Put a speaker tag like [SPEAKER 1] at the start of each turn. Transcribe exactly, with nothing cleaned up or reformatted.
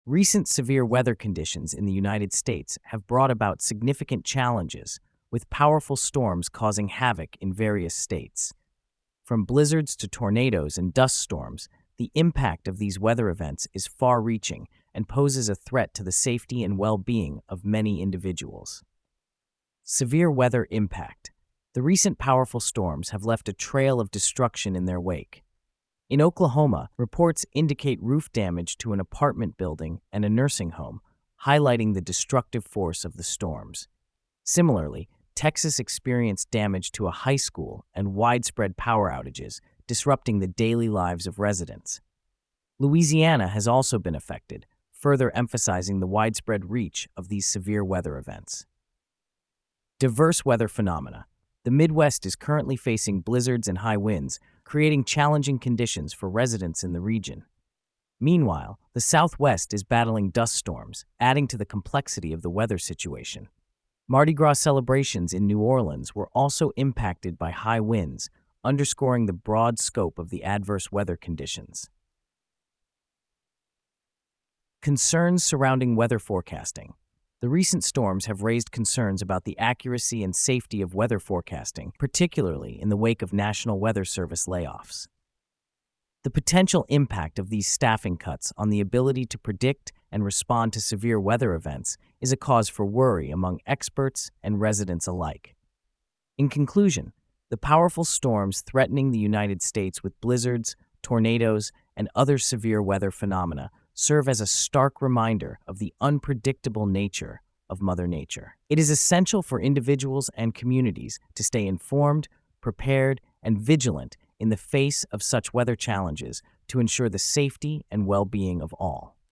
[SPEAKER 1] Recent severe weather conditions in the United States have brought about significant challenges, with powerful storms causing havoc in various states. From blizzards to tornadoes and dust storms, the impact of these weather events is far-reaching and poses a threat to the safety and well-being of many individuals. Severe weather impact. The recent powerful storms have left a trail of destruction in their wake. In Oklahoma, reports indicate roof damage to an apartment building and a nursing home, highlighting the destructive force of the storms. Similarly, Texas experienced damage to a high school and widespread power outages, disrupting the daily lives of residents. Louisiana has also been affected, further emphasizing the widespread reach of these severe weather events. Diverse weather phenomena. The Midwest is currently facing blizzards and high winds, creating challenging conditions for residents in the region. Meanwhile, the Southwest is battling dust storms, adding to the complexity of the weather situation. Mardi Gras celebrations in New Orleans were also impacted by high winds, underscoring the broad scope of the adverse weather conditions. Concerns surrounding weather forecasting. The recent storms have raised concerns about the accuracy and safety of weather forecasting, particularly in the wake of National Weather Service layoffs. The potential impact of these staffing cuts on the ability to predict and respond to severe weather events is a cause for worry among experts and residents alike. In conclusion, the powerful storms threatening the United States with blizzards, tornadoes, and other severe weather phenomena serve as a stark reminder of the unpredictable nature of Mother Nature. It is essential for individuals and communities to stay informed, prepared, and vigilant in the face of such weather challenges to ensure the safety and well-being of all.